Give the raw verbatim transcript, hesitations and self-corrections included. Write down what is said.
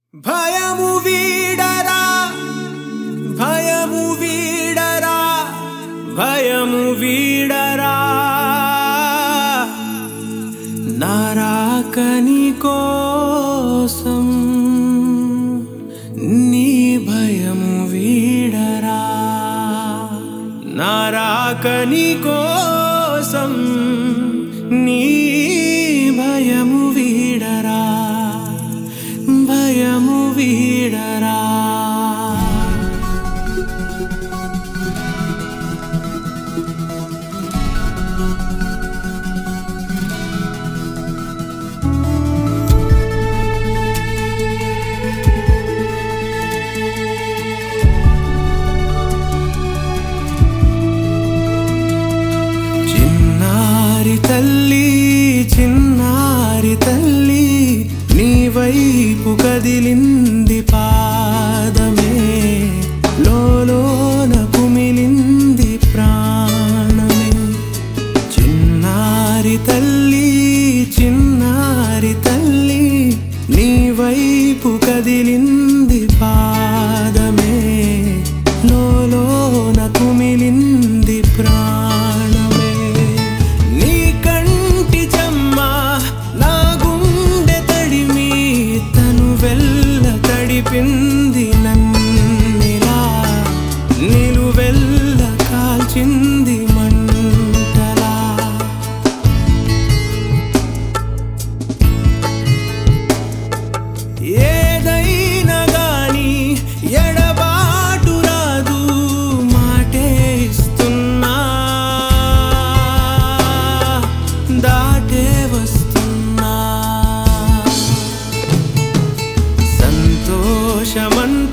భయము వీడరా భయము వీడరా భయము వీడరా నారాకని కోసం నీ భయము వీడరా నారాకని కోసం నీ భయము వీడరా భయము వీడరా చిన్నారి తల్లి చిన్నారి తల్లి నీ వైపు కదిలింది పాదమే లోలోన కుమిలింది ప్రాణమే చిన్నారి తల్లి చిన్నారి తల్లి నీ వైపు కదిలింది పాదమే లోలోన కుమిలింది ప్రాణమే నీ కంటి చెమ్మ నా గుండె తడిమి తను వెల్ల తడిపింది నన్నిలా నిలువెల్ల కాల్చింది మంటలా ఏదైనా గాని ఎడబాటు రాదు మాటే ఇస్తున్నా దాటే వస్తున్నా సంతోషమంత